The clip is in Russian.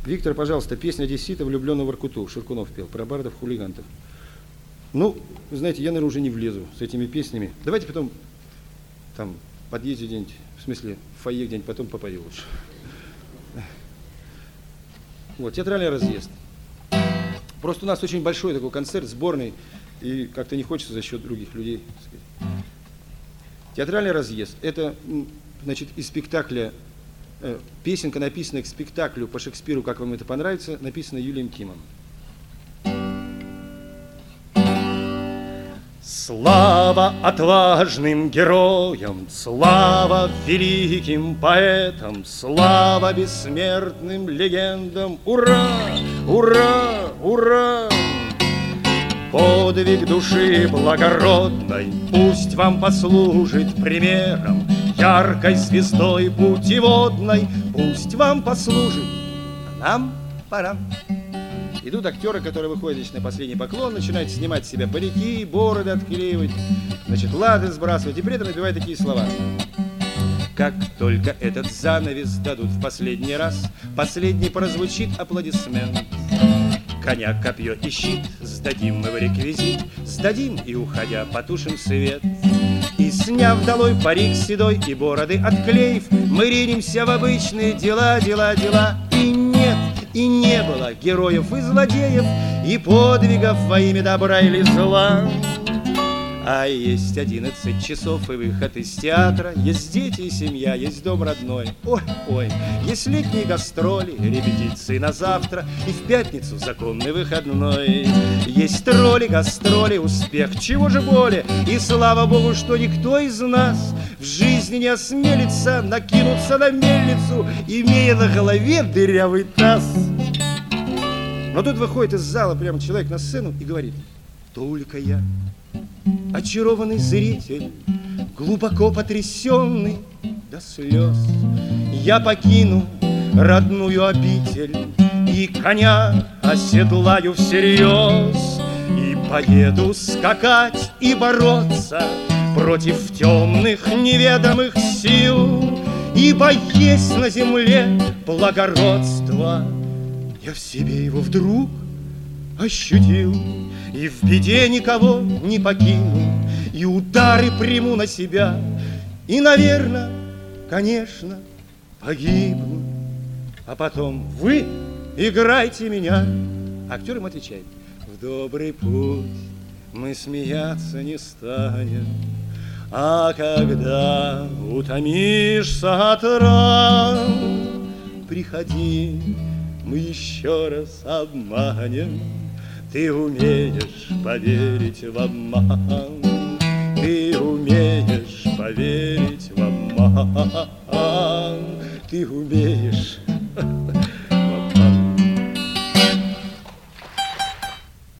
Виктор, пожалуйста, песня одессита, влюбленного в Воркуту. Ширкунов пел про бардов-хулигантов. Ну, вы знаете, я, наверное, уже не влезу с этими песнями. Давайте потом там в подъезде где-нибудь, в смысле, в фойе где-нибудь потом попою лучше. Вот, театральный разъезд. Просто у нас очень большой такой концерт, сборный, и как-то не хочется за счет других людей. Так сказать. Театральный разъезд – это, значит, из спектакля, песенка, написанная к спектаклю по Шекспиру «Как вам это понравится», написана Юлием Кимом. Слава отважным героям, слава великим поэтам, слава бессмертным легендам. Ура! Ура! Ура! Подвиг души благородной пусть вам послужит примером, яркой звездой путеводной пусть вам послужит. А нам пора. Идут актеры, которые выходят, значит, на последний поклон, начинают снимать с себя парики, бороды отклеивать, значит, лады сбрасывать, и при этом напевают такие слова. Как только этот занавес дадут в последний раз, последний прозвучит аплодисмент. Коня, копье и щит, сдадим мы в реквизит, сдадим и, уходя, потушим свет. И, сняв долой парик седой и бороды отклеив, мы ринемся в обычные дела, дела, дела. И не было героев и злодеев, и подвигов во имя добра или зла. А есть 11 часов и выход из театра, есть дети и семья, есть дом родной. Ой, ой, есть летние гастроли, репетиции на завтра, и в пятницу законный выходной. Есть тролли, гастроли, успех, чего же более, и слава богу, что никто из нас в жизни не осмелится накинуться на мельницу, имея на голове дырявый таз. Но тут выходит из зала прямо человек на сцену и говорит: только я, очарованный зритель, глубоко потрясенный до слез, я покину родную обитель и коня оседлаю всерьез, и поеду скакать и бороться против темных неведомых сил, ибо есть на земле благородство. Я в себе его вдруг ощутил, и в беде никого не покину, и удары приму на себя, и, наверное, конечно, погибну. А потом вы играйте меня. Актер им отвечает: в добрый путь мы смеяться не станем, а когда утомишься от ран, приходи, мы еще раз обманем. Ты умеешь поверить в обман, ты умеешь поверить в обман, ты умеешь